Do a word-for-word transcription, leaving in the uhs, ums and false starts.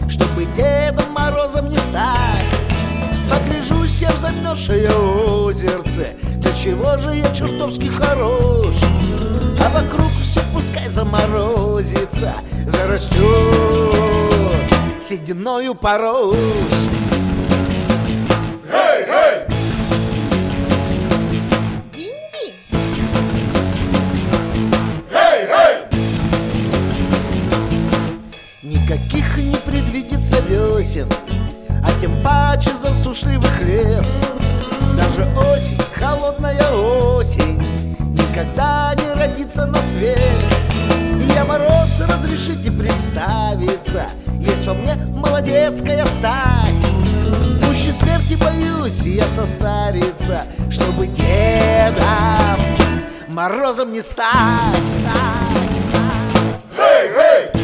чтобы Дедом Морозом не стать. Погляжусь я в замерзшее озерце, до чего же я чертовски хорош. А вокруг все пускай заморозится, зарастет сединою порос. Эй, эй! Эй, эй! Никаких не предвидится весен, а тем паче засушливых лет. Даже осень, холодная осень, никогда не родится на свет. Я Мороз, разрешите представиться, есть во мне молодецкая стать. Пуще смерти боюсь я состариться, чтобы Дедом Морозом не стать, стать, стать. Эй, эй!